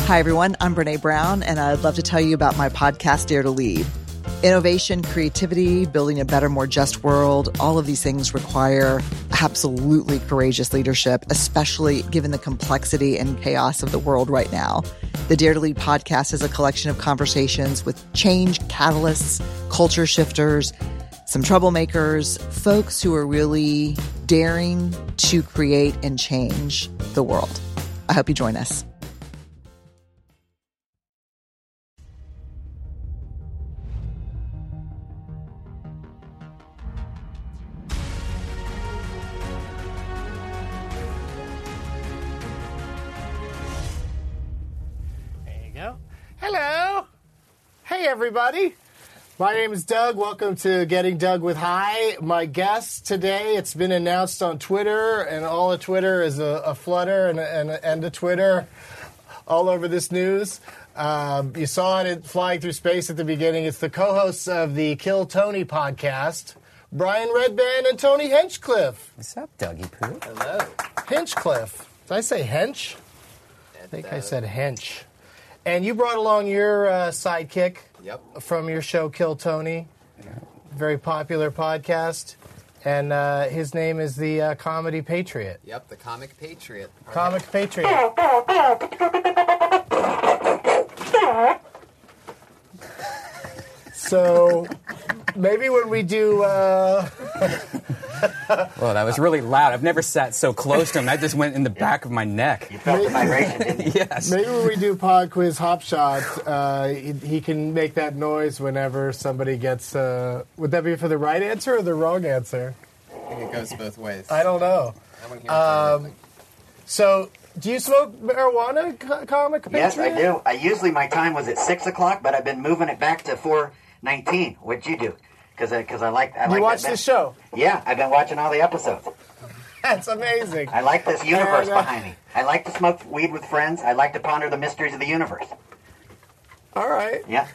Hi, everyone. I'm Brene Brown, and I'd love to tell you about my podcast, Dare to Lead. Innovation, creativity, building a better, more just world, all of these things require absolutely courageous leadership, especially given the complexity and chaos of the world right now. The Dare to Lead podcast is a collection of conversations with change catalysts, culture shifters, some troublemakers, folks who are really daring to create and change the world. I hope you join us. Hello. Hey, everybody. My name is Doug. Welcome to Getting Doug with Hi. My guest today, it's been announced on Twitter, and all of Twitter is a flutter and a Twitter all over this news. You saw it flying through space at the beginning. It's the co-hosts of the Kill Tony podcast, Brian Redband and Tony Hinchcliffe. What's up, Dougie Poo? Hello. Hinchcliffe. Did I say Hench? I think I said Hench. And you brought along your sidekick from your show, Kill Tony. Very popular podcast. And his name is the Comedy Patriot. Yep, the Comic Patriot. Comic Patriot. So maybe when we do... Well, that was really loud. I've never sat so close to him. That just went in the back of my neck. You felt the vibration, didn't you? Yes. Maybe when we do Pod Quiz Hop Shot, he can make that noise whenever somebody gets... would that be for the right answer or the wrong answer? I think it goes both ways. I don't know. I want to hear everything. So, do you smoke marijuana, Comic Patriot? Yes, I do. Usually my time was at 6 o'clock, but I've been moving it back to 4:19. What'd you do? Because I like You watch the show? Yeah, I've been watching all the episodes. That's amazing. I like this universe behind me. I like to smoke weed with friends. I like to ponder the mysteries of the universe. All right. Yeah.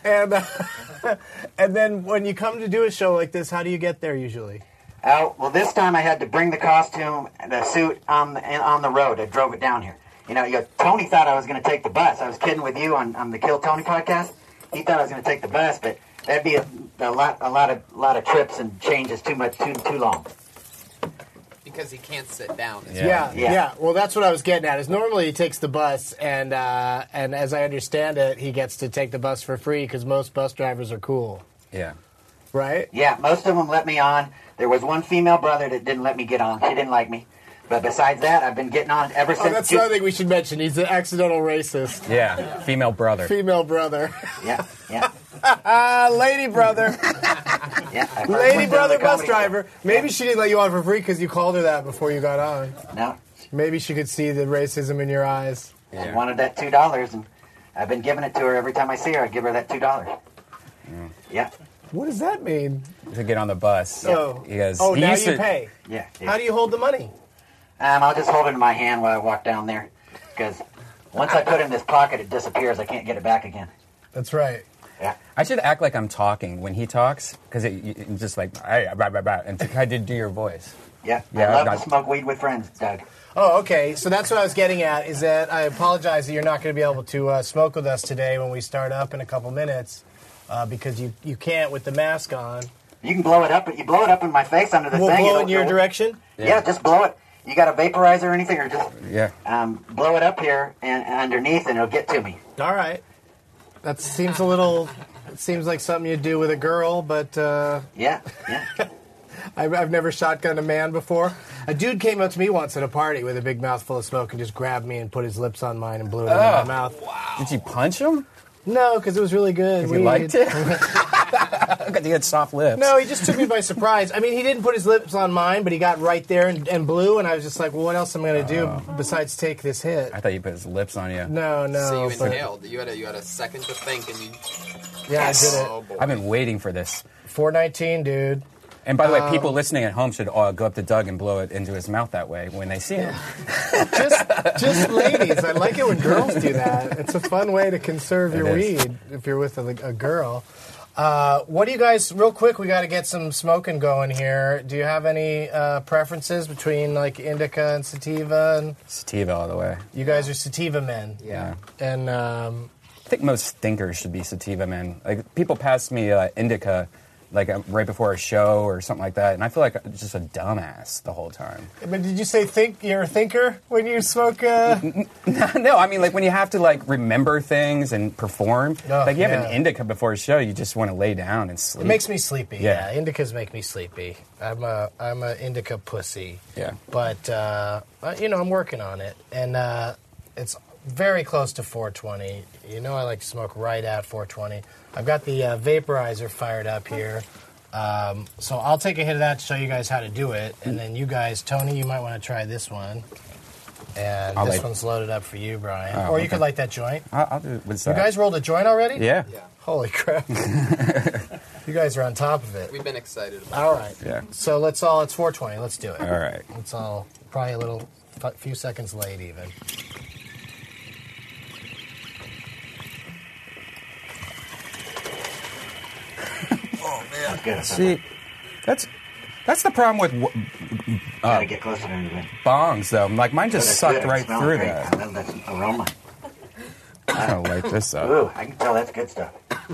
And then when you come to do a show like this, how do you get there usually? Well, this time I had to bring the costume, the suit on the road. I drove it down here. Tony thought I was going to take the bus. I was kidding with you on the Kill Tony podcast. He thought I was going to take the bus, but that'd be a lot of trips and changes too long. Because he can't sit down. Yeah. Well, that's what I was getting at. Is normally he takes the bus, and as I understand it, he gets to take the bus for free because most bus drivers are cool. Yeah. Right? Yeah, most of them let me on. There was one female brother that didn't let me get on. She didn't like me. But besides that, I've been getting on ever since. Oh, that's another thing we should mention. He's an accidental racist. Yeah. Female brother. Female brother. Yeah. Lady brother. Yeah. Lady brother bus driver. Maybe she didn't let you on for free because you called her that before you got on. No. Maybe she could see the racism in your eyes. I wanted that $2, and I've been giving it to her every time I see her. I give her that $2. Yeah. What does that mean? To get on the bus. Oh, He goes, now he you used to- pay. Yeah. How do you hold the money? I'll just hold it in my hand while I walk down there. Because once I put it in this pocket, it disappears. I can't get it back again. That's right. Yeah. I should act like I'm talking when he talks, because it's just like, and to kind of do your voice. Yeah. Yeah, I love to smoke weed with friends, Doug. Oh, okay. So that's what I was getting at, is that I apologize that you're not going to be able to smoke with us today when we start up in a couple minutes, because you can't with the mask on. You can blow it up, but you blow it up in my face under the We'll thing. blow in your direction? Yeah, just blow it. You got a vaporizer or anything, or just Yeah. blow it up here and underneath, and it'll get to me. All right. That seems it seems like something you'd do with a girl, but Yeah. I've never shotgunned a man before. A dude came up to me once at a party with a big mouthful of smoke and just grabbed me and put his lips on mine and blew it in my mouth. Wow. Did you punch him? No, because it was really good. Because you liked it? Because he had soft lips. No, he just took me by surprise. I mean, he didn't put his lips on mine, but he got right there and blew, and I was just like, well, what else am I going to do besides take this hit? I thought you put his lips on you. No. So you but- inhaled. You had a second to think, and you... Yeah, I did it. Oh, boy. I've been waiting for this. 419, dude. And by the way, people listening at home should all go up to Doug and blow it into his mouth that way when they see him. Just ladies. I like it when girls do that. It's a fun way to conserve your It is. weed if you're with a girl. What do you guys, real quick, we got to get some smoking going here. Do you have any preferences between like indica and sativa? And Sativa all the way. you guys are sativa men. Yeah. And I think most stinkers should be sativa men. Like, people pass me indica, like right before a show or something like that, and I feel like I'm just a dumbass the whole time. but did you say you're a thinker when you smoke? No, I mean, like, when you have to, like, remember things and perform. Oh, like, you have yeah. an indica before a show, you just want to lay down and sleep. It makes me sleepy. Yeah. Yeah, indicas make me sleepy. I'm a indica pussy. Yeah. But I'm working on it, and it's very close to 420. You know, I like to smoke right at 420. I've got the vaporizer fired up here, so I'll take a hit of that to show you guys how to do it, and then you guys, Tony, you might want to try this one. And I'll this light- one's loaded up for you, Brian. Oh, or you okay. could light that joint. I'll do. What's You that? guys rolled a joint already? Yeah. Yeah. Holy crap. You guys are on top of it. We've been excited about All right. Yeah. So it's 420. Let's do it. All right. It's all probably a few seconds late even. That's good. See, that's the problem with Gotta get closer to it. bongs, though. Like, mine just That's sucked good. right Smells through great. that. I love that aroma. I'm gonna light this up. Ooh, I can tell that's good stuff.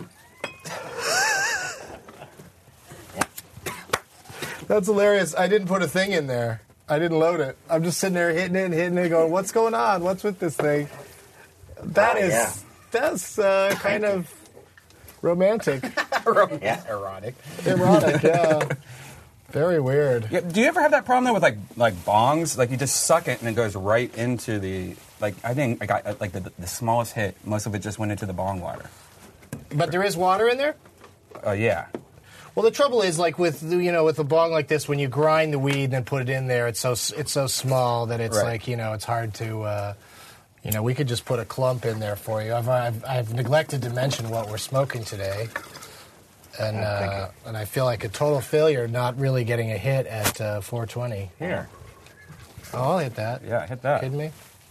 That's hilarious. I didn't put a thing in there. I didn't load it. I'm just sitting there hitting it, going, what's going on? What's with this thing? That's kind of romantic. Yeah. Erotic. Erotic, yeah. Very weird. Yeah, do you ever have that problem though with like bongs? Like, you just suck it and it goes right into the, like, I think I got like the smallest hit. Most of it just went into the bong water. But there is water in there? Yeah. Well, the trouble is, like with a bong like this, when you grind the weed and then put it in there, it's so small that it's Right. like it's hard to. We could just put a clump in there for you. I've neglected to mention what we're smoking today, and I feel like a total failure not really getting a hit at 420. Here. Oh, I'll hit that. Yeah, hit that. Kidding me?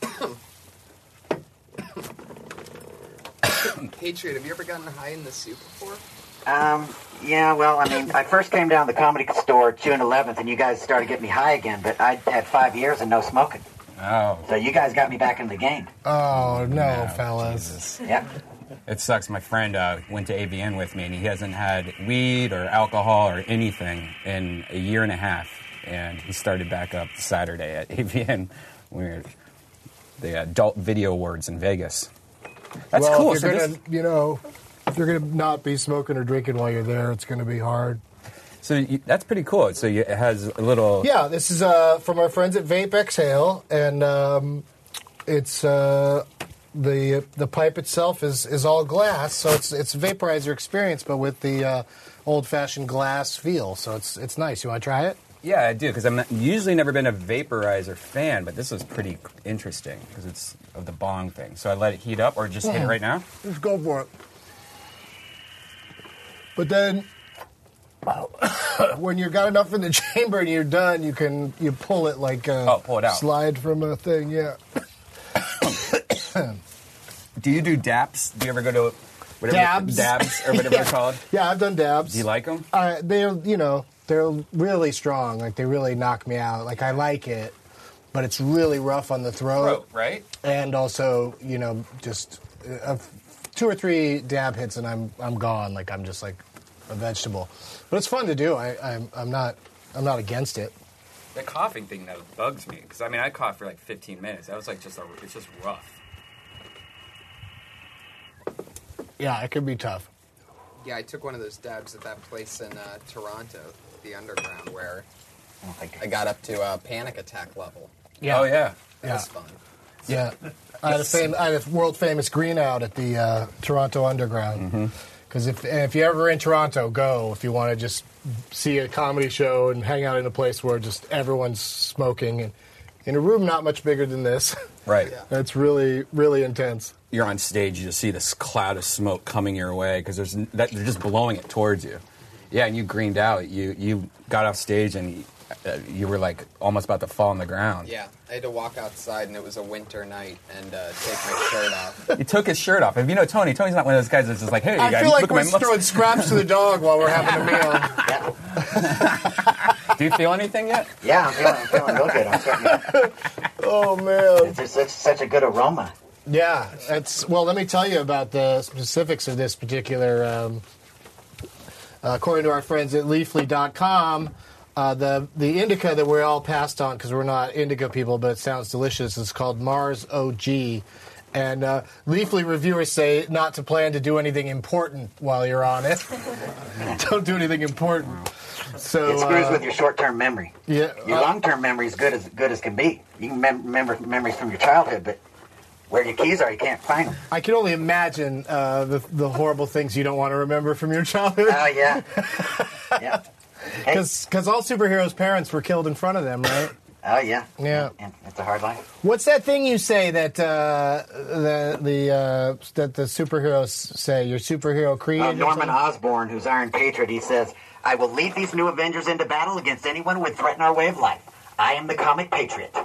Patriot, have you ever gotten high in the soup before? Yeah, well, I mean, I first came down to the Comedy Store June 11th, and you guys started getting me high again, but I had 5 years and no smoking. Oh. So you guys got me back in the game. Oh no, Oh, fellas! Jesus. Yep. It sucks. My friend went to AVN with me, and he hasn't had weed or alcohol or anything in a year and a half. And he started back up Saturday at AVN, where the Adult Video Awards in Vegas. That's well, cool. If So you're this- gonna, if you're gonna not be smoking or drinking while you're there, it's gonna be hard. that's pretty cool. So it has a little. Yeah, this is from our friends at Vape Exhale, and it's the pipe itself is all glass, so it's a vaporizer experience, but with the old-fashioned glass feel. So it's nice. You want to try it? Yeah, I do, because I'm usually never been a vaporizer fan, but this was pretty interesting because it's of the bong thing. So I let it heat up, or just hit it right now. Let's go for it. But then, when you've got enough in the chamber and you're done, you pull it like pull it out. slide from a thing. Yeah. Do you do daps? Do you ever go to whatever Dabs? dabs or whatever they're called? Yeah, I've done dabs. Do you like them? They're really strong. Like, they really knock me out. Like, I like it, but it's really rough on the throat. Right? And also, just 2 or 3 dab hits and I'm gone. Like, I'm just like a vegetable. But it's fun to do. I'm not against it. The coughing thing that bugs me, because I coughed for like 15 minutes. That was like it's just rough. Yeah, it could be tough. Yeah, I took one of those dabs at that place in Toronto, the Underground, where I got up to a panic attack level. Yeah. Oh yeah. That was fun. Yeah. I had a world famous green out at the Toronto Underground. Because if you're ever in Toronto, go if you want to just see a comedy show and hang out in a place where just everyone's smoking and in a room not much bigger than this. Right. Yeah. It's really, really intense. You're on stage, you just see this cloud of smoke coming your way because they're just blowing it towards you. Yeah, and you greened out. You got off stage and you were like almost about to fall on the ground. Yeah, I had to walk outside, and it was a winter night, and take my shirt off. He took his shirt off. If you know Tony's not one of those guys that's just like, hey, you I guys, feel like look at we're my muscles. throwing scraps to the dog while we're having a meal. Do you feel anything yet? Yeah, I'm feeling real good. I'm starting to, Oh, man. it's such a good aroma. Yeah, well, let me tell you about the specifics of this particular, according to our friends at Leafly.com, the indica that we're all passed on, because we're not indica people, but it sounds delicious, is called Mars OG. And Leafly reviewers say not to plan to do anything important while you're on it. Don't do anything important. So It screws with your short-term memory. Yeah, Your long-term memory is good as can be. You can remember memories from your childhood, but where your keys are, you can't find them. I can only imagine the horrible things you don't want to remember from your childhood. Oh, yeah. Yeah. Hey. Because all superheroes' parents were killed in front of them, right? Oh, yeah. Yeah. And it's a hard life. What's that thing you say that that the superheroes say? Your superhero creed? or Norman something? Osborn, who's Iron Patriot, he says, I will lead these new Avengers into battle against anyone who would threaten our way of life. I am the comic patriot.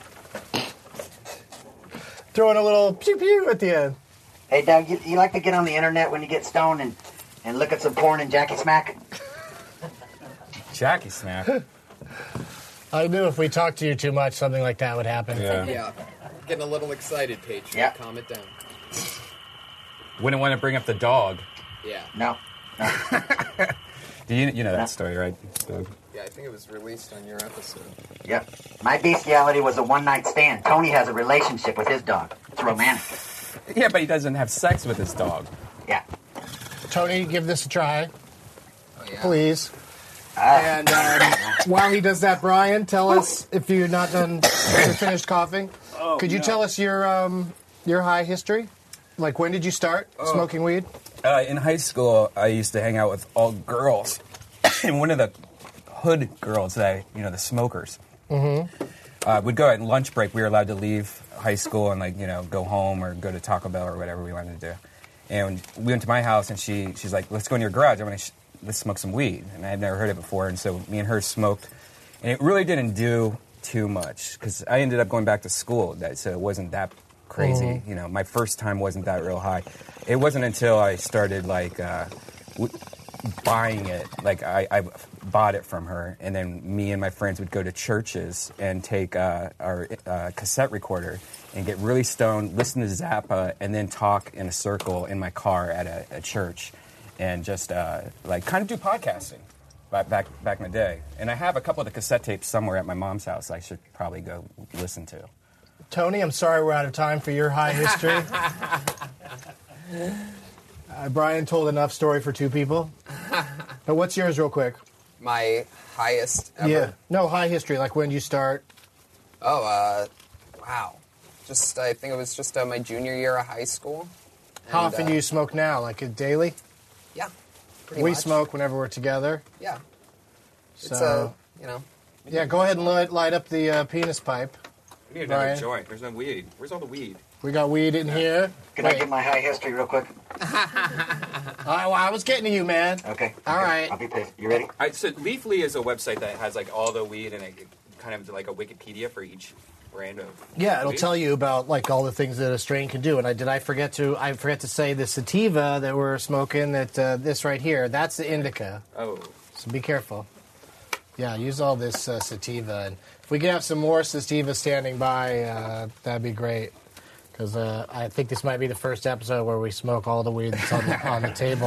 Throwing a little pew pew at the end. Hey, Doug, you like to get on the internet when you get stoned and look at some porn and Jackie Smack? Jackie Smack. I knew if we talked to you too much, something like that would happen. Yeah. Yeah, getting a little excited, Patriot. Yeah. Calm it down. Wouldn't want to bring up the dog. Yeah. No. Do you know that story, right? Doug? Yeah, I think it was released on your episode. Yep. My bestiality was a one-night stand. Tony has a relationship with his dog. It's romantic. Yeah, but he doesn't have sex with his dog. Yeah. Tony, give this a try, Oh, yeah. please. And while he does that, Brian, tell us if you're not done, if you're finished coughing. Could you tell us your high history? Like, when did you start smoking weed? In high school, I used to hang out with all girls, and one of the hood girls, the smokers, would go at lunch break. We were allowed to leave high school and go home or go to Taco Bell or whatever we wanted to do. And we went to my house, and she's like, "Let's go in your garage. Let's smoke some weed." And I had never heard it before, and so me and her smoked, and it really didn't do too much because I ended up going back to school, so it wasn't that crazy. My first time wasn't that real high. It wasn't until I started buying it, I bought it from her, and then me and my friends would go to churches and take our cassette recorder and get really stoned, listen to Zappa, and then talk in a circle in my car at a church, and just kind of do podcasting back in the day. And I have a couple of the cassette tapes somewhere at my mom's house I should probably go listen to. Tony, I'm sorry we're out of time for your high history. Brian told enough story for two people. But what's yours real quick? My highest ever. Yeah. No, high history. Like, when did you start? Oh, wow. I think it was just my junior year of high school. How And, often do you smoke now? Like, daily? Yeah. Pretty We much. smoke whenever we're together. Yeah. It's, So, yeah, go ahead and light up the penis pipe. We need Brian? another joint. There's no weed. Where's all the weed? We got weed in here. Can I give my high history real quick? I was getting to you, man. Okay. All right. I'll be patient. You ready? So Leafly is a website that has all the weed and kind of like a Wikipedia for each brand of Yeah, it'll weed. tell you about all the things that a strain can do. And I forget to say the sativa that we're smoking, that this right here, that's the indica. Oh. So be careful. Yeah, use all this sativa. And if we could have some more sativa standing by, that'd be great. Because I think this might be the first episode where we smoke all the weed that's on the table.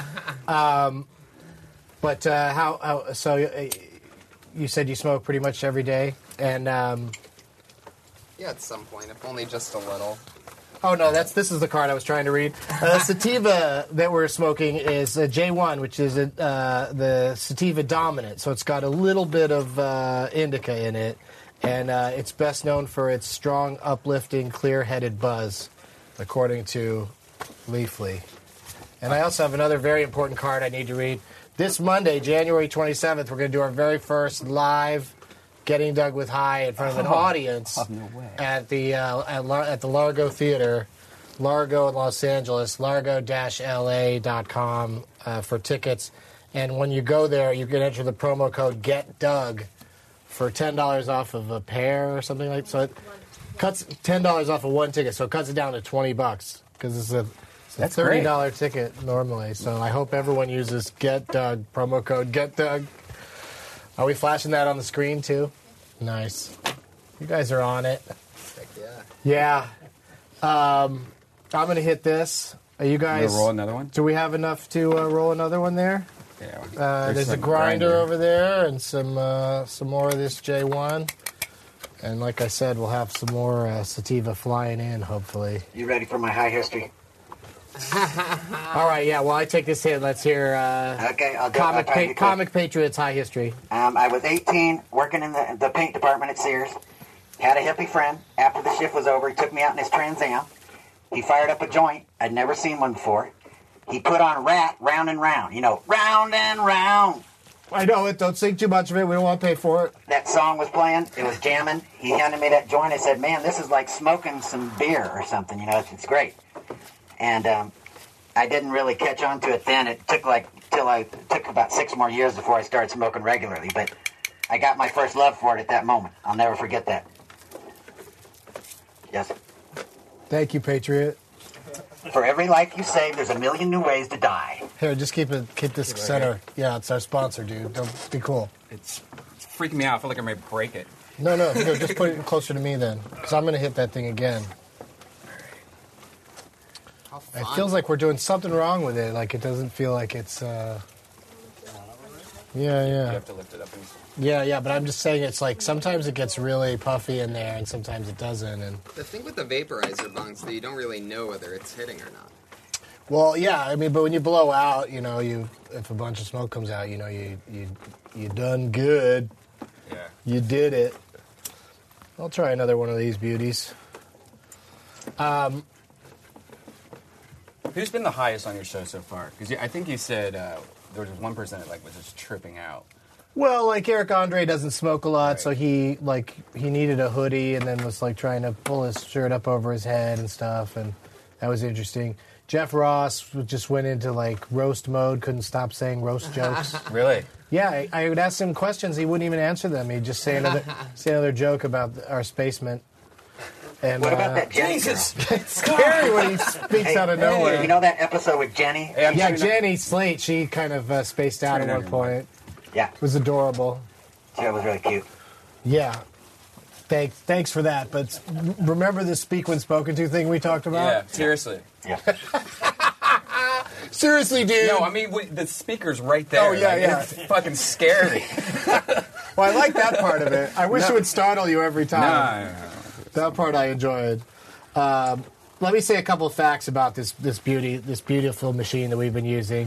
But so you said you smoke pretty much every day? And, Yeah, at some point, if only just a little. oh no, this is the card I was trying to read. Sativa that we're smoking is J1, which is the sativa dominant. So it's got a little bit of indica in it, and it's best known for its strong, uplifting, clear-headed buzz, according to Leafly. And I also have another very important card I need to read. This Monday, January 27th, we're going to do our very first live Getting Doug with High in front of an audience at the Largo Theater, Largo in Los Angeles, largo-la.com for tickets. And when you go there, you can enter the promo code GetDoug for $10 off of a pair or something like. So it cuts $10 off of one ticket, so it cuts it down to $20 because it's a That's $30 ticket normally. So I hope everyone uses Get Doug promo code Get Doug. Are we flashing that on the screen too? Nice. You guys are on it. Heck yeah. Yeah. I'm gonna hit this. Are you guys? Roll another one. Do we have enough to roll another one there? Yeah. There's a some grinder over there and some more of this J1. And like I said, we'll have some more sativa flying in, hopefully. You ready for my high history? All right, yeah, well, I take this hit. Let's hear Okay, I'll do Comic Patriots High History. I was 18, working in the paint department at Sears. Had a hippie friend. After the shift was over, he took me out in his Trans Am. He fired up a joint. I'd never seen one before. He put on Rat, Round and Round. You know, round and round. I know it. Don't sing too much of it. We don't want to pay for it. That song was playing. It was jamming. He handed me that joint. I said, man, this is like smoking some beer or something. You know, it's great. And I didn't really catch on to it then. It took took about 6 more years before I started smoking regularly. But I got my first love for it at that moment. I'll never forget that. Yes. Thank you, Patriot. For every life you save, there's a million new ways to die. Here, just keep this center. Yeah, it's our sponsor, dude. Don't be cool. It's freaking me out. I feel like I might break it. No, here, just put it closer to me then, because I'm going to hit that thing again. How It fun. feels like we're doing something wrong with it. Like it doesn't feel like it's. You Yeah. have to lift it up. Yeah, but I'm just saying it's like sometimes it gets really puffy in there and sometimes it doesn't. And The thing with the vaporizer bunks that you don't really know whether it's hitting or not. well, yeah, I mean, but when you blow out, you know, if a bunch of smoke comes out, you know, you done good. Yeah. You did it. I'll try another one of these beauties. Who's been the highest on your show so far? Because I think you said there was one person that was just tripping out. Well, like Eric Andre doesn't smoke a lot, so he needed a hoodie and then was like trying to pull his shirt up over his head and stuff, and that was interesting. Jeff Ross just went into like roast mode, couldn't stop saying roast jokes. Really? Yeah, I would ask him questions, he wouldn't even answer them. He'd just say another joke about our spacement. And, What about that Jenny girl? It's scary when he speaks out of nowhere. You know that episode with Jenny? Hey, I'm Yeah, turning up- Jenny Slate, she kind of spaced out at Turn one on your point. Yeah, It was adorable. that was really cute. Yeah. Thanks for that. But remember the speak when spoken to thing we talked about? Yeah, seriously. Yeah. Seriously, dude. No, I mean, the speaker's right there. Oh, yeah, yeah. It's fucking scary. Well, I like that part of it. I wish it would startle you every time. No. That part I enjoyed. Let me say a couple of facts about this beautiful machine that we've been using.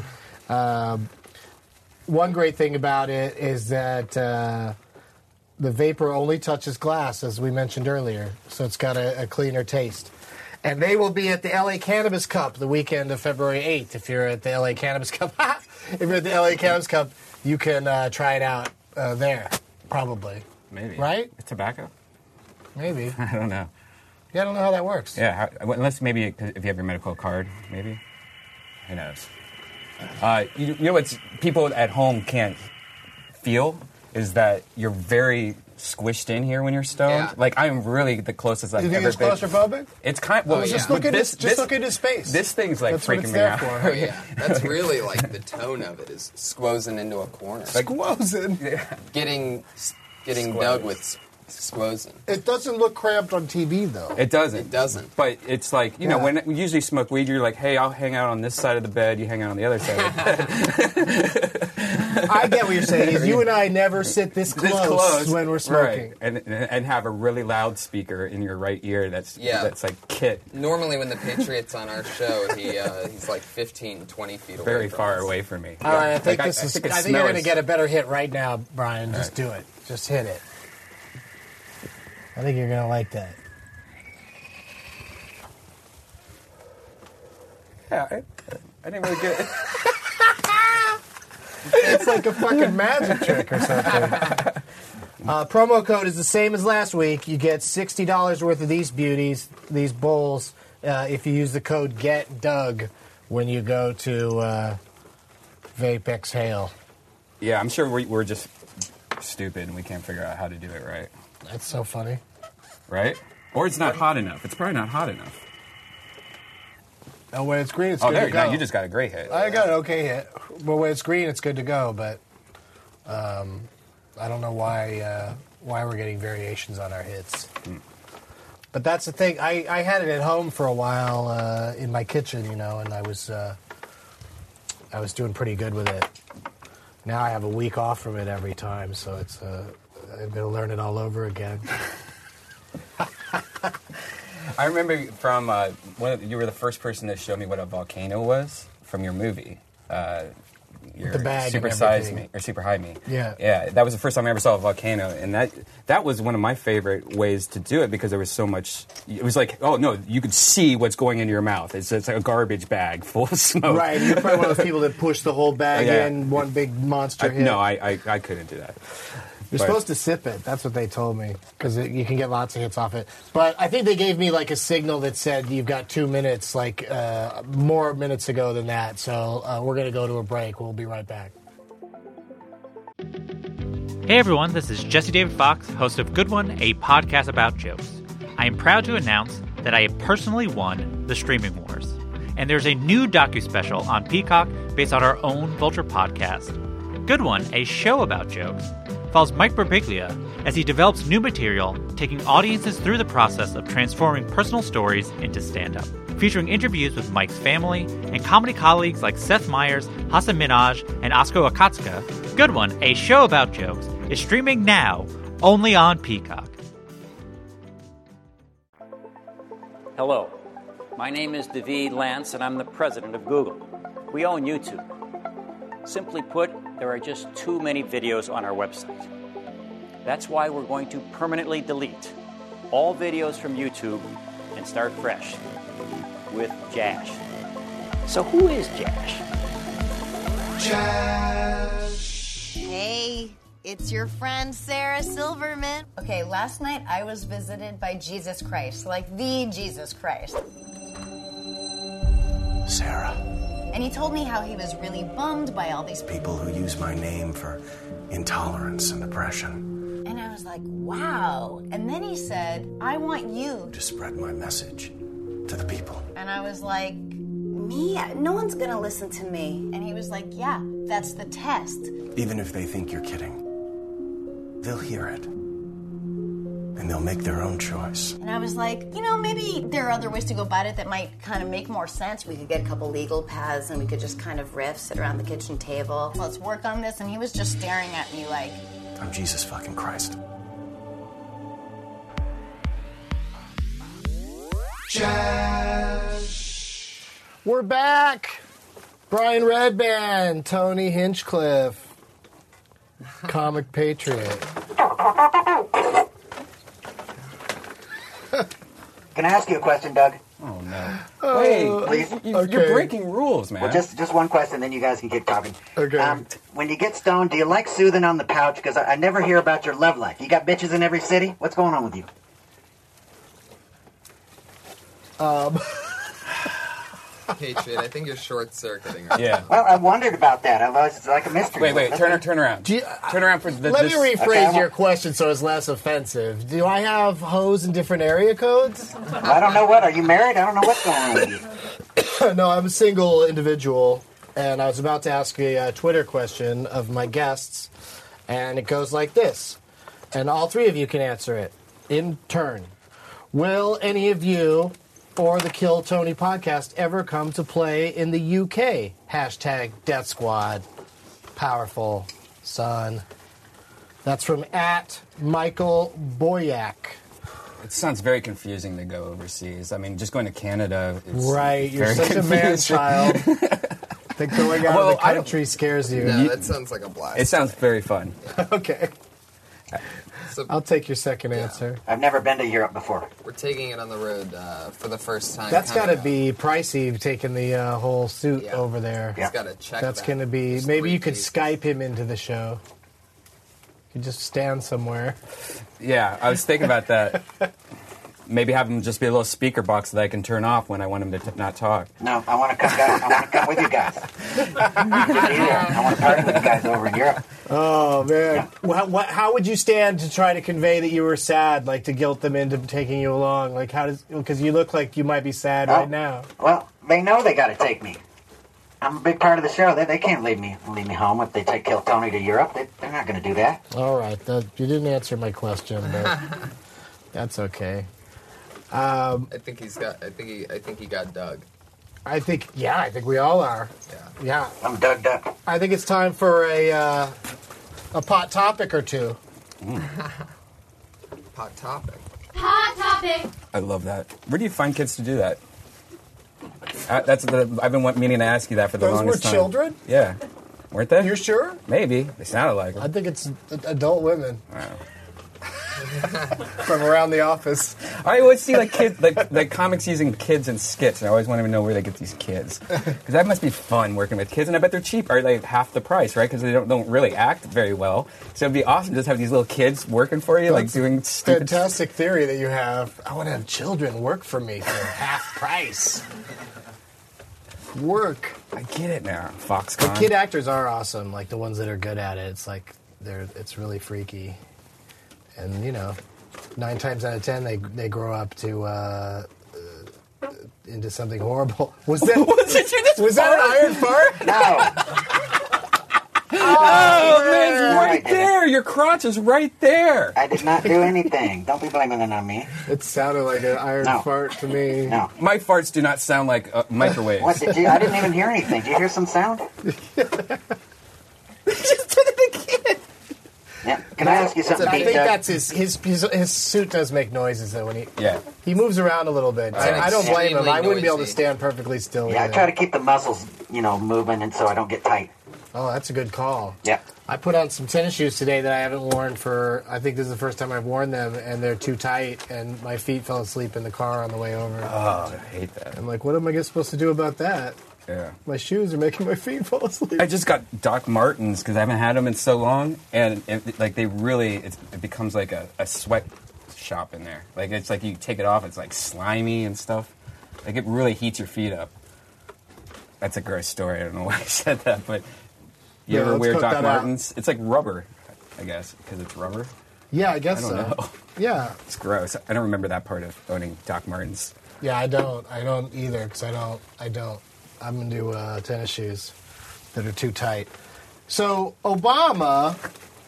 One great thing about it is that the vapor only touches glass, as we mentioned earlier, so it's got a cleaner taste. And they will be at the LA Cannabis Cup the weekend of February 8th. If you're at the LA Cannabis Cup, if you're at the LA Cannabis Cup, you can try it out there, probably. Maybe. Right? Tobacco? Maybe. I don't know. Yeah, I don't know how that works. Yeah, unless maybe if you have your medical card, maybe. Who knows? You know what people at home can't feel is that you're very squished in here when you're stoned. Yeah. Like I am really the closest I've You think ever it's been. claustrophobic? It's kind. Well, Oh, yeah. Just but look into space. This thing's like That's what freaking it's me there out. for. Oh yeah, that's really like the tone of it is squozing into a corner. Squozing. Getting Squoze. dug with squozing. It doesn't look cramped on TV, though. It doesn't. It doesn't. But it's like, you know, when we usually smoke weed, you're like, hey, I'll hang out on this side of the bed, you hang out on the other side of the bed. I get what you're saying. Is you and I never sit this close when we're smoking. Right. And have a really loud speaker in your right ear that's like kit. Normally when the Patriot's on our show, he's like 15, 20 feet away. Very from far us. away from me. All right, I think Like, this is. think I it think you're going to smells- get a better hit right now, Brian. Just do it. Just hit it. I think you're going to like that. Yeah, I didn't really get it. It's like a fucking magic trick or something. Promo code is the same as last week. You get $60 worth of these beauties, these bowls, if you use the code GETDUG when you go to Vape Exhale. Yeah, I'm sure we're just stupid and we can't figure out how to do it right. That's so funny. Right? Or it's not hot enough. It's probably not hot enough. Oh, when it's green, it's Oh, good there to go. you just got a great hit. I got an okay hit. But when it's green, it's good to go. But I don't know why we're getting variations on our hits. But that's the thing. I had it at home for a while in my kitchen, and I was doing pretty good with it. Now I have a week off from it every time, so it's I'm going to learn it all over again. I remember from you were the first person to show me what a volcano was from your movie. Your The bag Super and Size everything. Me or Super Hide Me. Yeah. That was the first time I ever saw a volcano, and that was one of my favorite ways to do it because there was so much. It was like, oh no, you could see what's going into your mouth. It's like a garbage bag full of smoke. Right, you're probably one of those people that push the whole bag Yeah. in one big monster hit. No, I couldn't do that. You're supposed to sip it. That's what they told me, because you can get lots of hits off it. But I think they gave me like a signal that said you've got 2 minutes, like more minutes ago than that. So we're going to go to a break. We'll be right back. Hey everyone, this is Jesse David Fox, host of Good One, a podcast about jokes. I am proud to announce that I have personally won the Streaming Wars. And there's a new docu-special on Peacock based on our own Vulture podcast. Good One, a show about jokes, follows Mike Birbiglia as he develops new material, taking audiences through the process of transforming personal stories into stand-up. Featuring interviews with Mike's family and comedy colleagues like Seth Meyers, Hasan Minhaj, and Asko Akatsuka, Good One, a show about jokes, is streaming now only on Peacock. Hello, my name is David Lance, and I'm the president of Google. We own YouTube. Simply put, there are just too many videos on our website. That's why we're going to permanently delete all videos from YouTube and start fresh with Jash. So who is Jash? Hey, it's your friend Sarah Silverman. Okay, last night I was visited by Jesus Christ, like the Jesus Christ. Sarah. And he told me how he was really bummed by all these people. People who use my name for intolerance and oppression. And I was like, wow. And then he said, I want you To spread my message to the people. And I was like, me? No one's gonna listen to me. And he was like, yeah, that's the test. Even if they think you're kidding, they'll hear it. And they'll make their own choice. And I was like, maybe there are other ways to go about it that might kind of make more sense. We could get a couple legal paths and we could just kind of riff, sit around the kitchen table. Let's work on this. And he was just staring at me like, I'm Jesus fucking Christ. We're back. Brian Redband, Tony Hinchcliffe, comic patriot. Can I ask you a question, Doug? Oh no! Wait, Please? Okay. you're breaking rules, man. Well, just one question, then you guys can keep talking. Okay. When you get stoned, do you like soothing on the couch? Because I never hear about your love life. You got bitches in every city? What's going on with you? Patriot, I think you're short-circuiting. Right? Yeah. Well, I wondered about that. It's like a mystery. Wait, turn around. Turn around for Let me rephrase your question so it's less offensive. Do I have hoes in different area codes? I don't know what. Are you married? I don't know what's going on with you. No, I'm a single individual, and I was about to ask a Twitter question of my guests, and it goes like this, and all three of you can answer it in turn. Will any of you or the Kill Tony podcast ever come to play in the UK? Hashtag Death Squad. Powerful, son. That's from @Michael Boyack. It sounds very confusing to go overseas. I mean, just going to Canada. It's Right, you're very such a confusing. man-child that going out of the country scares you. No, that sounds like a blast. It sounds very fun. Okay. So I'll take your second answer. I've never been to Europe before. we're taking it on the road for the first time. That's got to coming up. be pricey, taking the whole suit Yeah. over there. He's got to check. That's that. going to be... Just Maybe 3 you could pieces. Skype him into the show. You could just stand somewhere. Yeah, I was thinking about that. maybe have them just be a little speaker box that I can turn off when I want them to not talk. No, I want to come down. I want to come with you guys. I want to party with you guys over in Europe. Oh, man. Yeah. Well, how would you stand to try to convey that you were sad, like to guilt them into taking you along? Like, because you look like you might be sad right now. Well, they know they got to take me. I'm a big part of the show. They can't leave me home if they Kill Tony to Europe. They're not going to do that. All right. You didn't answer my question, but that's okay. I think he got Doug. I think we all are. Yeah. I'm Doug up. I think it's time for a pot topic or two. Hot topic. Hot topic. I love that. Where do you find kids to do that? I've been meaning to ask you that for the Those longest time. were children? Yeah. Weren't they? You're sure? Maybe. They sounded like them. I think it's adult women. Wow. From around the office. I always see like kids, like comics using kids in skits, and I always want to know where they get these kids, because that must be fun working with kids, and I bet they're cheap, or like half the price, right? Because they don't really act very well. So it'd be awesome to just have these little kids working for you, like doing stupid. Fantastic theory that you have. I want to have children work for me for half price. Work. I get it now. Foxconn. The kid actors are awesome, like the ones that are good at it. It's like it's really freaky. And, 9 times out of 10, they grow up to into something horrible. Was that an iron fart? No. Oh, man, it's right there. Your crotch is right there. I did not do anything. Don't be blaming it on me. It sounded like an iron fart to me. No. My farts do not sound like microwaves. What did you? I didn't even hear anything. Did you hear some sound? Just did it again. Yeah. Can I ask you something? I think that's his suit does make noises though when he moves around a little bit. I don't blame him. I wouldn't be able to stand perfectly still. Yeah, I try to keep the muscles, moving, and so I don't get tight. Oh, that's a good call. Yeah. I put on some tennis shoes today that I haven't worn I think this is the first time I've worn them, and they're too tight, and my feet fell asleep in the car on the way over. Oh, I hate that. I'm like, what am I supposed to do about that? Yeah. My shoes are making my feet fall asleep. I just got Doc Martens because I haven't had them in so long, and it becomes like a sweat shop in there. Like it's like you take it off, it's like slimy and stuff. Like it really heats your feet up. That's a gross story. I don't know why I said that, but you ever wear Doc Martens? It's like rubber, I guess, because it's rubber. Yeah, I guess I don't know. Yeah. It's gross. I don't remember that part of owning Doc Martens. Yeah, I don't. I don't either because I don't. I'm into tennis shoes that are too tight. So Obama.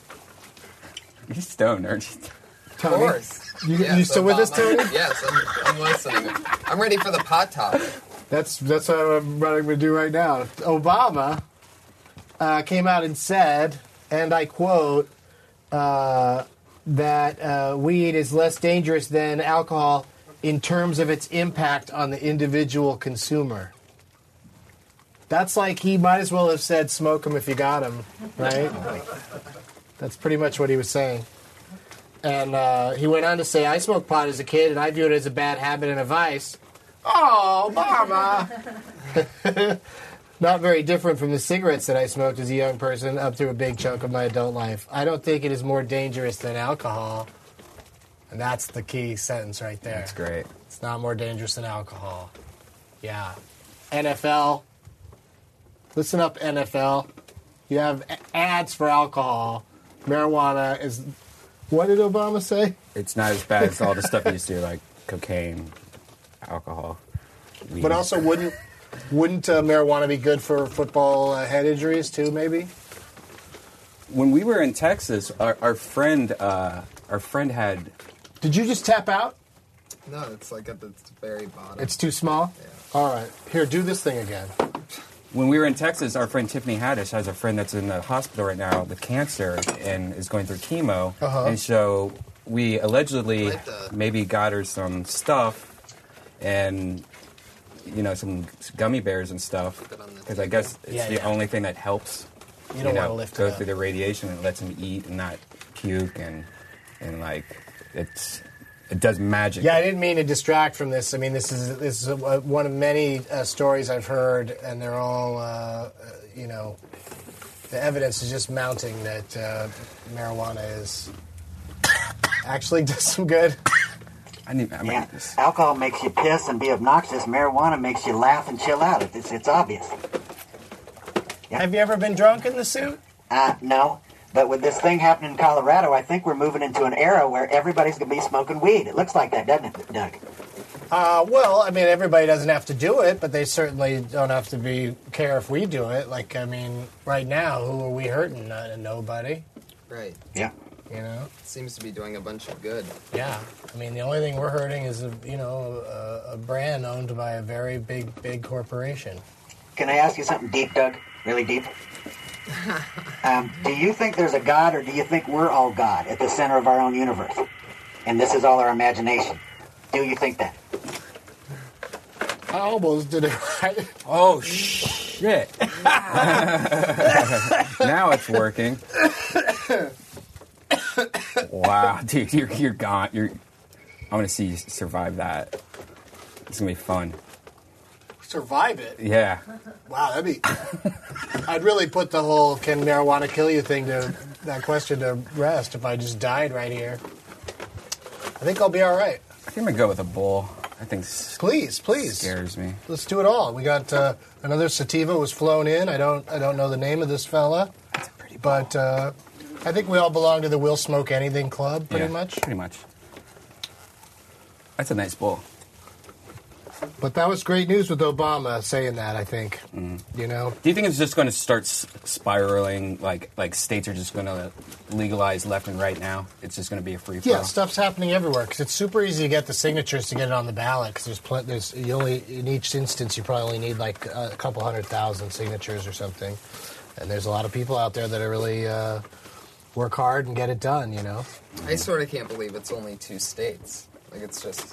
You're stoned, aren't you? Tony, of course. You still with us, Tony? Yes, I'm listening. I'm ready for the pot topic. That's what I'm going to do right now. Obama came out and said, and I quote, that weed is less dangerous than alcohol in terms of its impact on the individual consumer. That's like he might as well have said smoke them if you got them, right? That's pretty much what he was saying. And he went on to say, I smoked pot as a kid, and I view it as a bad habit and a vice. Oh, Obama! Not very different from the cigarettes that I smoked as a young person up to a big chunk of my adult life. I don't think it is more dangerous than alcohol. And that's the key sentence right there. That's great. It's not more dangerous than alcohol. Yeah. NFL. Listen up, NFL. You have ads for alcohol. Marijuana is... What did Obama say? It's not as bad as all the stuff you used to do, like cocaine, alcohol, weed. But also, wouldn't marijuana be good for football head injuries too? Maybe. When we were in Texas, our friend had. Did you just tap out? No, it's like at the very bottom. It's too small. Yeah. All right, here, do this thing again. When we were in Texas, our friend Tiffany Haddish has a friend that's in the hospital right now with cancer and is going through chemo. And so we allegedly maybe got her some stuff and, some gummy bears and stuff. Because I guess it's the only thing that helps you don't want to lift go it up. through the radiation and lets him eat and not puke and like it does magic. Yeah, I didn't mean to distract from this. I mean, this is one of many stories I've heard, and they're all, the evidence is just mounting that marijuana actually does some good. Yeah. Alcohol makes you piss and be obnoxious. Marijuana makes you laugh and chill out. It's obvious. Yeah. Have you ever been drunk in the suit? No. But with this thing happening in Colorado, I think we're moving into an era where everybody's going to be smoking weed. It looks like that, doesn't it, Doug? Well, I mean, everybody doesn't have to do it, but they certainly don't have to care if we do it. Like, I mean, right now, who are we hurting? Nobody. Right. Yeah. You know? Seems to be doing a bunch of good. Yeah. I mean, the only thing we're hurting is, a brand owned by a very big corporation. Can I ask you something deep, Doug? Really deep? Do you think there's a God, or do you think we're all God at the center of our own universe? And this is all our imagination. Do you think that? I almost did it right. Oh, shit. Now it's working. Wow, dude, you're gone. I want to see you survive that. It's going to be fun. Survive it? Yeah. Wow, that'd be... I'd really put the whole can marijuana kill you thing that question to rest if I just died right here. I think I'll be all right. I think I'm going to go with a bowl. I think please scares me. Let's do it all. We got another sativa was flown in. I don't know the name of this fella. That's a pretty bowl. But I think we all belong to the We'll Smoke Anything Club, pretty much. Pretty much. That's a nice bowl. But that was great news with Obama saying that, I think. You know? Do you think it's just going to start spiraling, like states are just going to legalize left and right now? It's just going to be a free-for-all? Yeah, stuff's happening everywhere, because it's super easy to get the signatures to get it on the ballot, because in each instance, you probably only need like a couple 100,000 signatures or something. And there's a lot of people out there that are really work hard and get it done, you know? I sort of can't believe it's only 2 states. Like, it's just...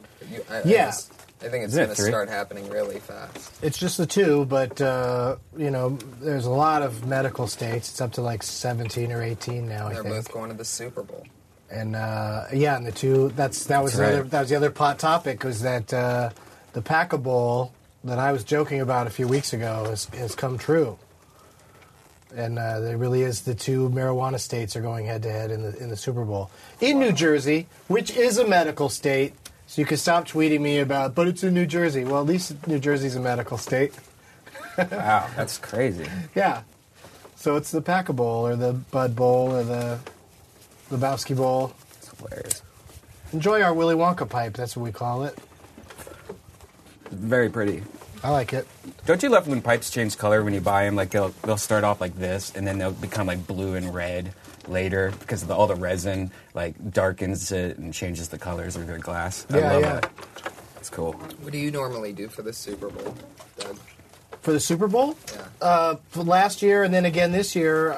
I think it's going to start happening really fast. It's just the 2, but, there's a lot of medical states. It's up to like 17 or 18 now, I think. They're both going to the Super Bowl. And, and the 2, that was the other hot topic, was that the Paca Bowl that I was joking about a few weeks ago has come true. And there really is the 2 marijuana states are going head-to-head in the Super Bowl. In New Jersey, which is a medical state... So you can stop tweeting me about, but it's in New Jersey. Well, at least New Jersey's a medical state. Wow, that's crazy. Yeah. So it's the Paca Bowl, or the Bud Bowl, or the Lebowski Bowl. It's hilarious. Enjoy our Willy Wonka pipe, that's what we call it. Very pretty. I like it. Don't you love when pipes change color when you buy them? Like they'll start off like this, and then they'll become like blue and red later because of all the resin like darkens it and changes the colors of their glass. I love it. It's cool. What do you normally do for the Super Bowl, Doug? For the Super Bowl? Yeah. For last year and then again this year,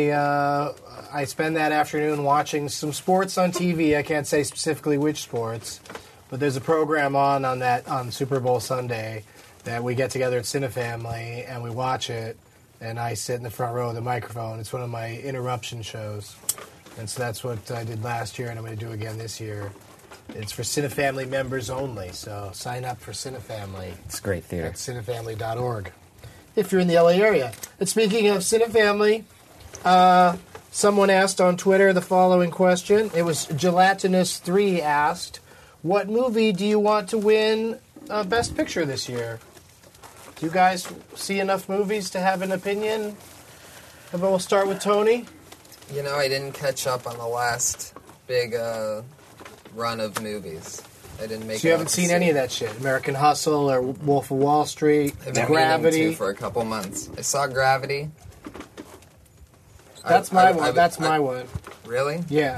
I spend that afternoon watching some sports on TV. I can't say specifically which sports, but there's a program on Super Bowl Sunday that we get together at Cinefamily and we watch it. And I sit in the front row of the microphone. It's one of my interruption shows. And so that's what I did last year, and I'm going to do again this year. It's for Cinefamily members only, so sign up for Cinefamily. It's great theater. At cinefamily.org if you're in the LA area. And speaking of Cinefamily, someone asked on Twitter the following question. It was Gelatinous3 asked, what movie do you want to win Best Picture this year? Do you guys see enough movies to have an opinion? But we'll start with Tony. You know, I didn't catch up on the last big run of movies. I didn't make. So you haven't seen any of that shit? American Hustle or Wolf of Wall Street, I've been Gravity. meaning to for a couple months. I saw Gravity. That's my one. That's my one. Really? Yeah.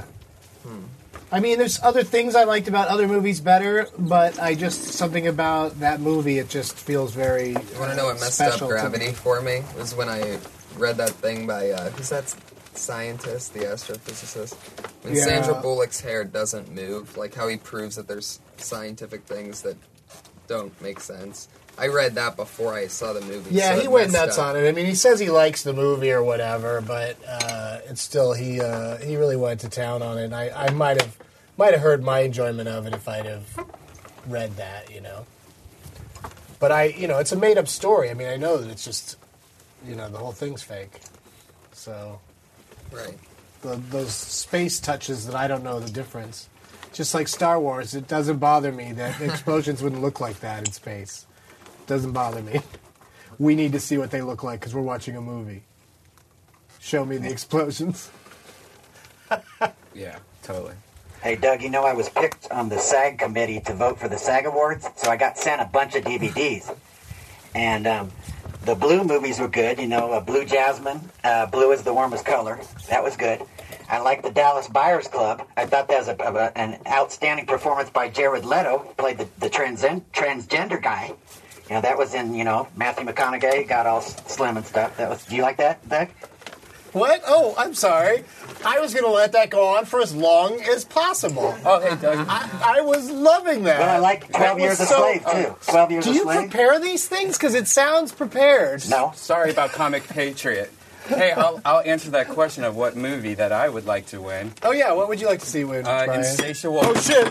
I mean, there's other things I liked about other movies better, but something about that movie, it just feels very You want to know what messed up Gravity for me? Was when I read that thing by, who's that scientist, the astrophysicist? When Sandra Bullock's hair doesn't move, like how he proves that there's scientific things that don't make sense. I read that before I saw the movie. Yeah, so he went nuts on it. I mean, he says he likes the movie or whatever, but it's still he really went to town on it. And I might have heard my enjoyment of it if I'd have read that, you know. But it's a made up story. I mean, I know that it's just, the whole thing's fake. So, right. Those space touches that I don't know the difference. Just like Star Wars, it doesn't bother me that explosions wouldn't look like that in space. Doesn't bother me. We need to see what they look like because we're watching a movie. Show me the explosions. Yeah, totally. Hey, Doug, you know I was picked on the SAG committee to vote for the SAG Awards, so I got sent a bunch of DVDs. And the Blue movies were good, Blue Jasmine, Blue is the Warmest Color. That was good. I liked the Dallas Buyers Club. I thought that was an outstanding performance by Jared Leto, who played the transgender guy. That was in, Matthew McConaughey, got all slim and stuff. Do you like that, Doug? What? Oh, I'm sorry. I was going to let that go on for as long as possible. Oh, hey, Doug. I was loving that. Well, I like 12 Years a Slave, too. 12 Years a Slave. Do you prepare these things? Because it sounds prepared. No. Sorry about Comic Patriot. Hey, I'll answer that question of what movie that I would like to win. Oh, yeah. What would you like to see win, Brian? Insatiable. Oh, shit.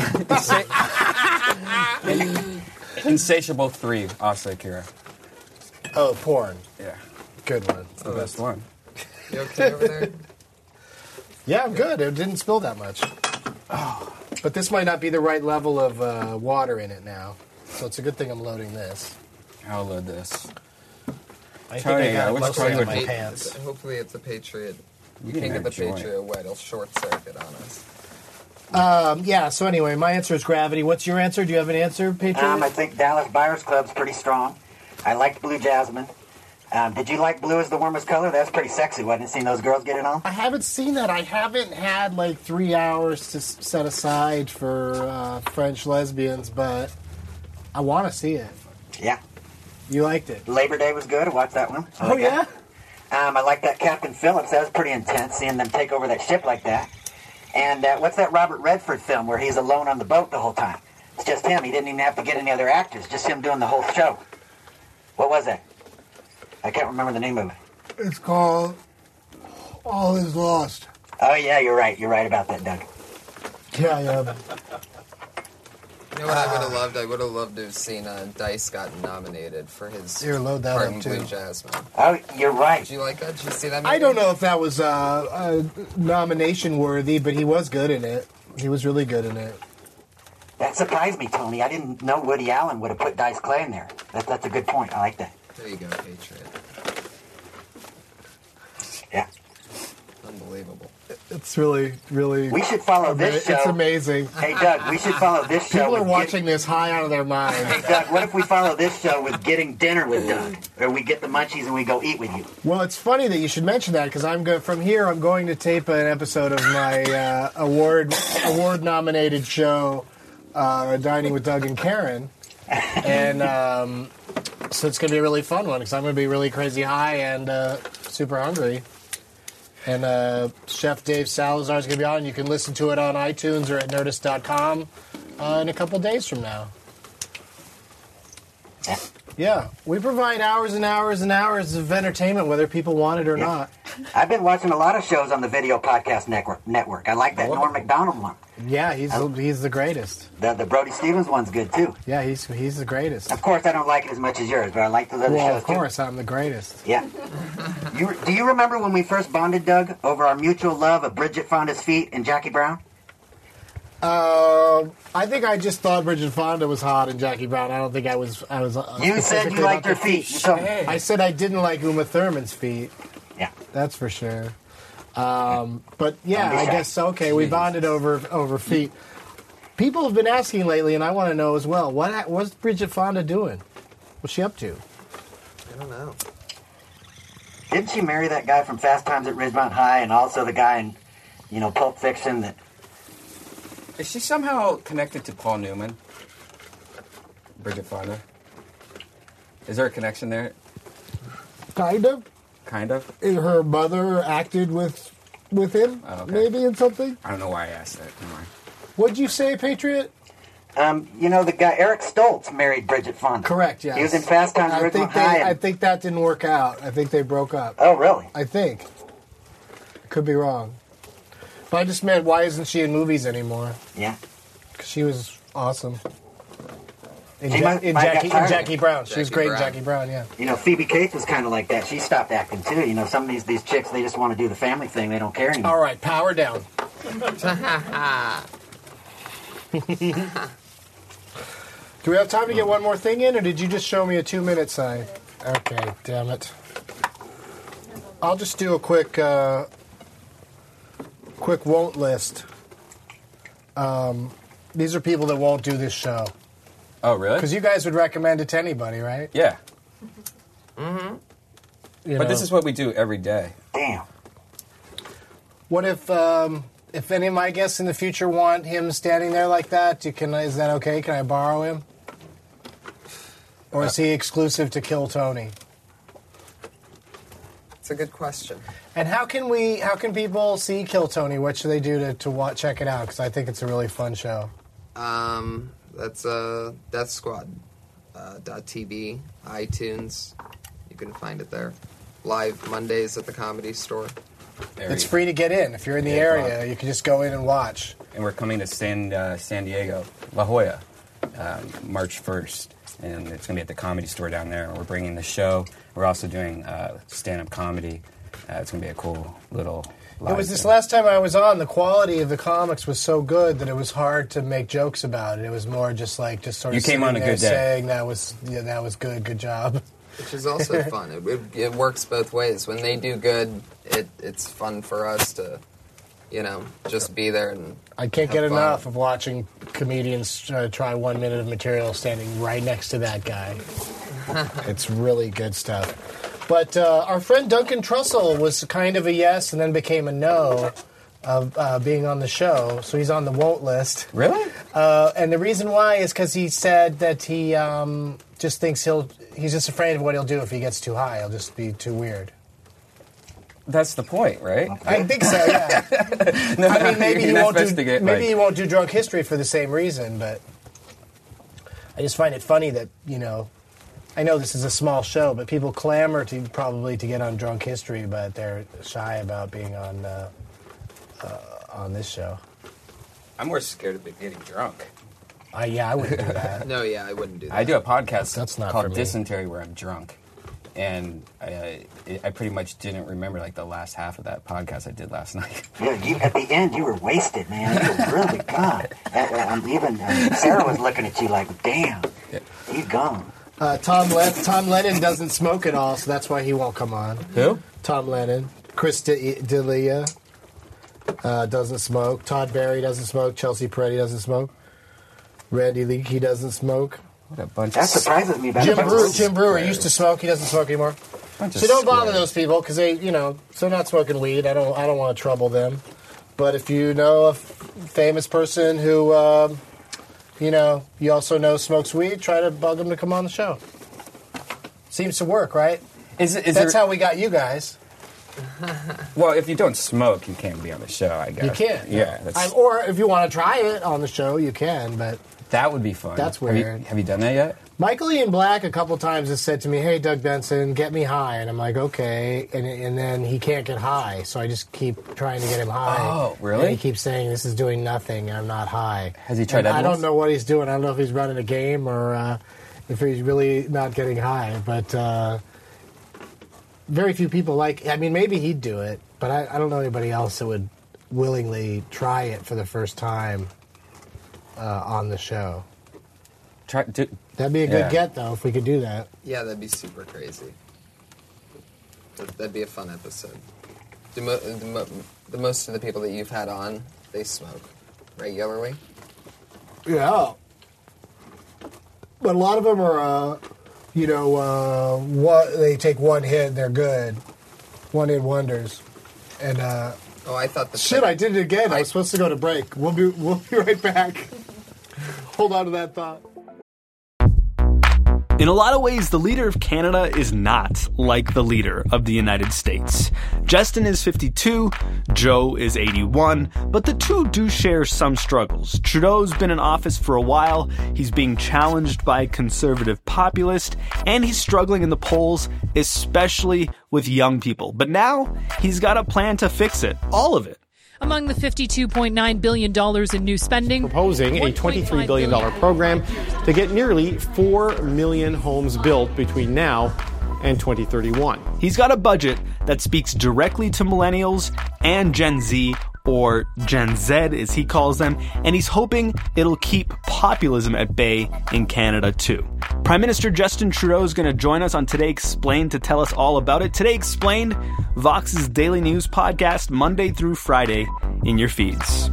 Insatiable 3, Asa Akira. Oh, porn. Yeah. Good one. It's the best one. You okay over there? Yeah, I'm good. It didn't spill that much. Oh. But this might not be the right level of water in it now. So it's a good thing I'm loading this. I'll load this. I think I got it mostly in my pants. Hopefully it's a Patriot. You can't get the Patriot wet. It'll short circuit on us. Yeah, so anyway, my answer is Gravity. What's your answer? Do you have an answer, Patriot? I think Dallas Buyers Club's pretty strong. I liked Blue Jasmine. Did you like Blue is the Warmest Color? That's pretty sexy, wasn't it? Seeing those girls get it on? I haven't seen that. I haven't had 3 hours to set aside for French lesbians, but I want to see it. Yeah. You liked it? Labor Day was good. I watched that one. Yeah? I like that Captain Phillips. That was pretty intense, seeing them take over that ship like that. And what's that Robert Redford film where he's alone on the boat the whole time? It's just him. He didn't even have to get any other actors. Just him doing the whole show. What was that? I can't remember the name of it. It's called All Is Lost. Oh, yeah, you're right. You're right about that, Doug. Yeah. You know what I would have loved? I would have loved to have seen Dice got nominated for his Here, load that part up, in too. Blue Jasmine. Oh, you're right. Did you like that? Did you see that movie? I don't know if that was nomination worthy, but he was good in it. He was really good in it. That surprised me, Tony. I didn't know Woody Allen would have put Dice Clay in there. That's a good point. I like that. There you go, Patriot. Yeah. Unbelievable. It's really, really... We should follow this show. It's amazing. Hey, Doug, we should follow this show. People are watching this high out of their minds. Hey, Doug, what if we follow this show with Getting Dinner with Doug? Or we get the munchies and we go eat with you. Well, it's funny that you should mention that because from here I'm going to tape an episode of my award-nominated show, Dining with Doug and Karen. And so it's going to be a really fun one because I'm going to be really crazy high and super hungry. And Chef Dave Salazar is going to be on. You can listen to it on iTunes or at Nerdist.com in a couple days from now. Yeah, we provide hours and hours and hours of entertainment, whether people want it or not. I've been watching a lot of shows on the Video Podcast Network. I like that Norm Macdonald one. Yeah, he's the greatest. The Brody Stevens one's good, too. Yeah, he's the greatest. Of course, I don't like it as much as yours, but I like those other shows, Well, of course, I'm the greatest. Yeah. Do you remember when we first bonded, Doug, over our mutual love of Bridget Fonda's feet and Jackie Brown? I think I just thought Bridget Fonda was hot and Jackie Brown. I don't think I was. You said you liked her feet. You told me. I said I didn't like Uma Thurman's feet. Yeah, that's for sure. But yeah, I guess okay. We bonded over feet. People have been asking lately, and I want to know as well. What's Bridget Fonda doing? What's she up to? I don't know. Didn't she marry that guy from Fast Times at Ridgemont High, and also the guy in Pulp Fiction that? Is she somehow connected to Paul Newman? Bridget Fonda? Is there a connection there? Kind of. Kind of? Her mother acted with him, maybe in something. I don't know why I asked that. Anyway. What'd you say, Patriot? The guy Eric Stoltz married Bridget Fonda. Correct, yes. He was in Fast Times at Ridgemont High. I think that didn't work out. I think they broke up. Oh, really? I think. Could be wrong. But I just meant, why isn't she in movies anymore? Yeah. Because she was awesome. In Jackie Brown. She was great in Jackie Brown, yeah. Phoebe Cates was kind of like that. She stopped acting, too. Some of these chicks, they just want to do the family thing. They don't care anymore. All right, power down. Do we have time to get one more thing in, or did you just show me a 2-minute sign? Okay, damn it. I'll just do a quick won't list. These are people that won't do this show. Oh, really? Because you guys would recommend it to anybody, right? Yeah. But this is what we do every day. Damn. What if any of my guests in the future want him standing there like that? Is that okay? Can I borrow him? Or is he exclusive to Kill Tony? It's a good question. And how can people see Kill Tony? What should they do to check it out? Because I think it's a really fun show. That's Death Squad .tv, iTunes. You can find it there. Live Mondays at the Comedy Store. It's free to get in. If you're in the area, you can just go in and watch. And we're coming to San Diego, La Jolla, March 1st. And it's going to be at the Comedy Store down there. We're bringing the show. We're also doing stand-up comedy. It's going to be a cool little live It was this thing. last time I was on, the quality of the comics was so good that it was hard to make jokes about it. It was more just sort of You came on a sitting there good day. saying that was good job. Which is also fun. It works both ways. When they do good, it's fun for us to, just be there and I can't get have fun. enough of watching comedians try 1 minute of material standing right next to that guy. It's really good stuff. But our friend Duncan Trussell was kind of a yes and then became a no of being on the show, so he's on the won't list. Really? And the reason why is because he said that he just thinks he's just afraid of what he'll do if he gets too high. He'll just be too weird. That's the point, right? I think so, yeah. I mean, maybe he won't do Drunk History for the same reason, but I just find it funny that, I know this is a small show, but people clamor to get on Drunk History, but they're shy about being on this show. I'm more scared of getting drunk. I wouldn't do that. No, yeah, I wouldn't do that. I do a podcast That's not for called me. Dysentery where I'm drunk. And I pretty much didn't remember the last half of that podcast I did last night. Yeah, at the end, you were wasted, man. You were really gone. Even Sarah was looking at you like, damn, he's gone. Tom Lennon doesn't smoke at all, so that's why he won't come on. Who? Tom Lennon. Chris D'Elia doesn't smoke. Todd Barry doesn't smoke. Chelsea Peretti doesn't smoke. Randy Leakey doesn't smoke. What a bunch That of... surprises me. Jim Brewer used to smoke. He doesn't smoke anymore. So don't bother those people because they, they're not smoking weed. I don't want to trouble them. But if you know a famous person who, you also know smokes weed, try to bug them to come on the show. Seems to work, right? That's how we got you guys. Well, if you don't smoke, you can't be on the show, I guess. You can't. Yeah. Or if you want to try it on the show, you can, but... That would be fun. That's weird. Have you done that yet? Michael Ian Black a couple times has said to me, hey, Doug Benson, get me high. And I'm like, okay. And then he can't get high, so I just keep trying to get him high. Oh, really? And he keeps saying, this is doing nothing, I'm not high. Has he tried and I edibles? don't know what he's doing. I don't know if he's running a game or if he's really not getting high. But very few people maybe he'd do it, but I don't know anybody else that would willingly try it for the first time on the show. That'd be a good get, though, if we could do that. Yeah, that'd be super crazy. That'd be a fun episode. The most of the people that you've had on, they smoke regularly. Yeah. But a lot of them are, they take one hit and they're good. One-hit wonders. And, I thought the... Shit, I did it again. I was supposed to go to break. We'll be right back. Hold on to that thought. In a lot of ways, the leader of Canada is not like the leader of the United States. Justin is 52, Joe is 81, but the two do share some struggles. Trudeau's been in office for a while, he's being challenged by a conservative populist, and he's struggling in the polls, especially with young people. But now, he's got a plan to fix it, all of it. Among the $52.9 billion in new spending, proposing a $23 billion program to get nearly 4 million homes built between now and 2031. He's got a budget that speaks directly to millennials and Gen Z or Gen Z as he calls them, and he's hoping it'll keep populism at bay in Canada too. Prime Minister Justin Trudeau is going to join us on Today Explained to tell us all about it. Today Explained, Vox's daily news podcast, Monday through Friday in your feeds.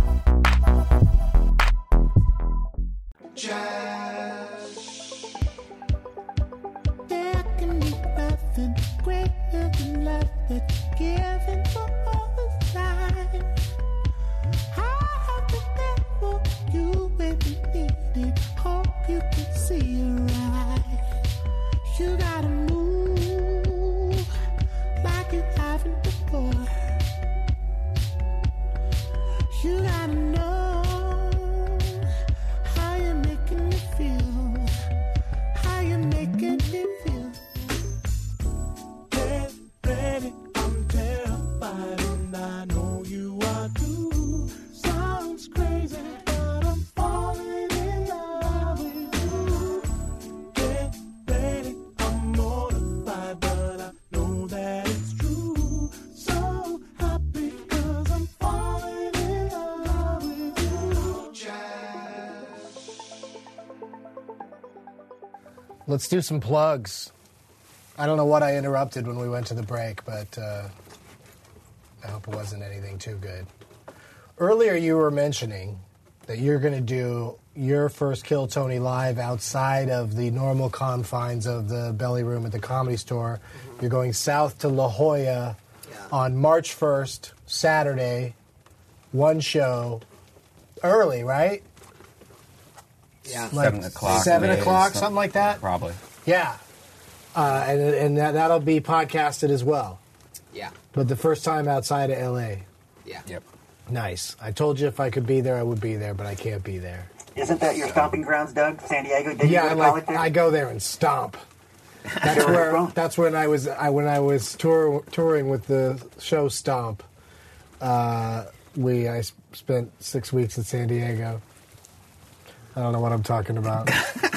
You gotta move like you haven't before. You gotta know how you're making me feel. How you're making me feel. Get ready, I'm terrified and I know you are too. Sounds crazy, but I'm falling in love with you. Get ready, I'm mortified, but I know that it's true. So happy 'cause I'm falling in love with you. Let's do some plugs. I don't know what I interrupted when we went to the break, but I hope it wasn't anything too good. Earlier you were mentioning that you're going to do your first Kill Tony live outside of the normal confines of the Belly Room at the Comedy Store. Mm-hmm. You're going south to La Jolla on March 1st, Saturday, one show, early, right? Yeah. Like 7 o'clock. 7 maybe, o'clock, something like that? Probably. Yeah. And that'll be podcasted as well. Yeah. But the first time outside of L.A. Yeah. Yep. Nice. I told you if I could be there, I would be there, but I can't be there. Isn't that your stomping grounds, Doug? San Diego? Did you go to college there? I go there and stomp. That's when I was touring with the show Stomp. I spent 6 weeks in San Diego. I don't know what I'm talking about.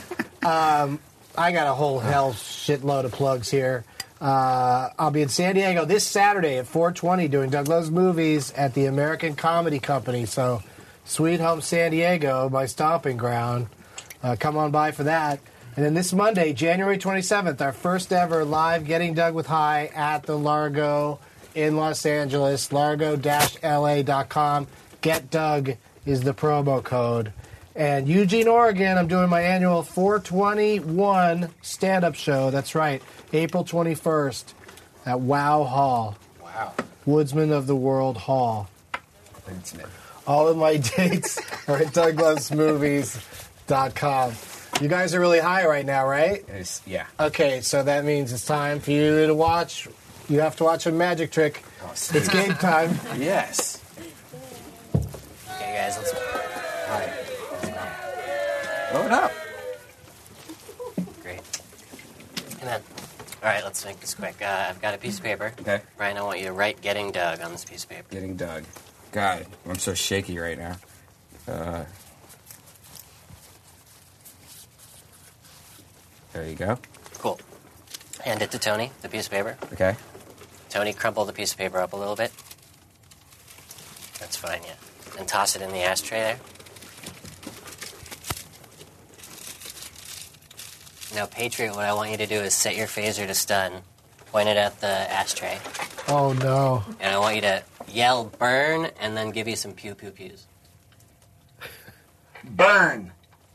I got a whole hell shitload of plugs here. I'll be in San Diego this Saturday at 4:20 doing Doug Loves Movies at the American Comedy Company. So, Sweet Home San Diego, my stomping ground. Come on by for that. And then this Monday, January 27th, our first ever live Getting Doug with High at the Largo in Los Angeles, largo-la.com. Get Doug is the promo code. And Eugene, Oregon, I'm doing my annual 421 stand-up show. That's right, April 21st at Wow Hall. Wow. Woodsman of the World Hall. All of my dates are at DougLovesMovies.com. You guys are really high right now, right? Yeah. Okay, so that means it's time for you to watch. You have to watch a magic trick. Oh, it's game time. Yes. Okay, guys, let's go. All right. Blow it up. Great. And then, all right, let's make this quick. I've got a piece of paper. Okay. Ryan, I want you to write Getting Doug on this piece of paper. Getting Doug. God, I'm so shaky right now. There you go. Cool. Hand it to Tony, the piece of paper. Okay. Tony, crumple the piece of paper up a little bit. That's fine, yeah. And toss it in the ashtray there. Now, Patriot, what I want you to do is set your phaser to stun, point it at the ashtray, Oh, no. and I want you to yell burn and then give you some pew-pew-pews. Burn!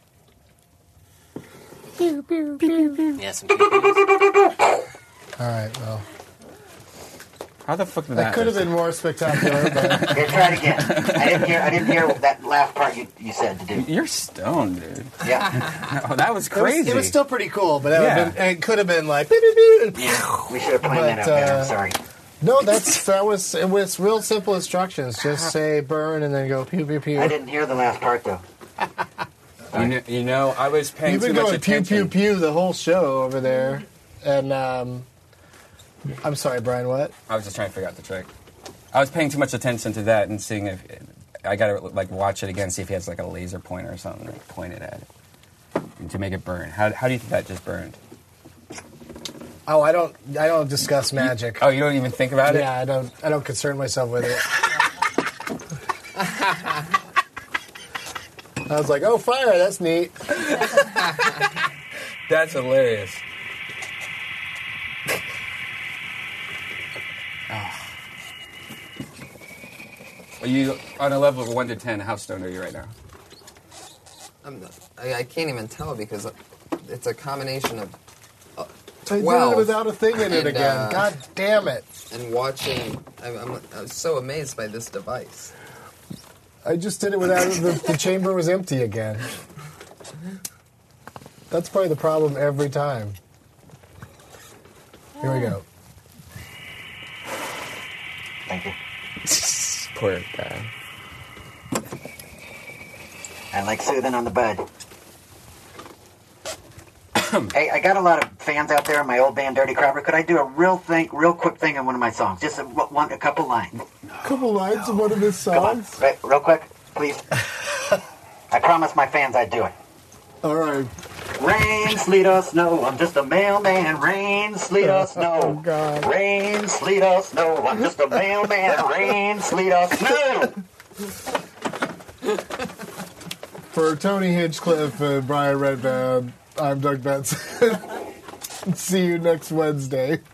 Yeah, some pew-pews. All right, well. How the fuck did That could have been more spectacular, but... Here, try it again. I didn't hear that last part you said to do. You're stoned, dude. Yeah. Oh, that was crazy. It was still pretty cool, but it could have been like... We should have planned that out better. I'm sorry. No, it was real simple instructions. Just say burn and then go pew, pew, pew. I didn't hear the last part, though. You know, I was paying You've too been much going pew, attention. pew, pew the whole show over there. And, I'm sorry, Brian, what? I was just trying to figure out the trick. I was paying too much attention to that and seeing if... I gotta, like, watch it again, see if he has, like, a laser pointer or something, like, point it at it. And to make it burn. How do you think that just burned? Oh, I don't discuss magic. Oh, you don't even think about it? Yeah, I don't concern myself with it. I was like, oh, fire, that's neat. That's hilarious. Are you on a level of 1 to 10? How stoned are you right now? I can't even tell because it's a combination of 12. I did it without a thing in it again. God damn it. And watching, I was so amazed by this device. I just did it without the chamber was empty again. That's probably the problem every time. Here we go. Thank you. Poor guy. I like soothing on the bud. Hey, I got a lot of fans out there in my old band, Dirty Crabber. Could I do a real quick thing in one of my songs? Just a couple lines. A couple lines of one of his songs? Come on, right, real quick, please. I promised my fans I'd do it. All right. Rain, sleet, or snow, I'm just a mailman. Rain, sleet, or snow. Oh, God. Rain, sleet, or snow, I'm just a mailman. Rain, sleet, or snow. For Tony Hinchcliffe and Brian Redband, I'm Doug Benson. See you next Wednesday.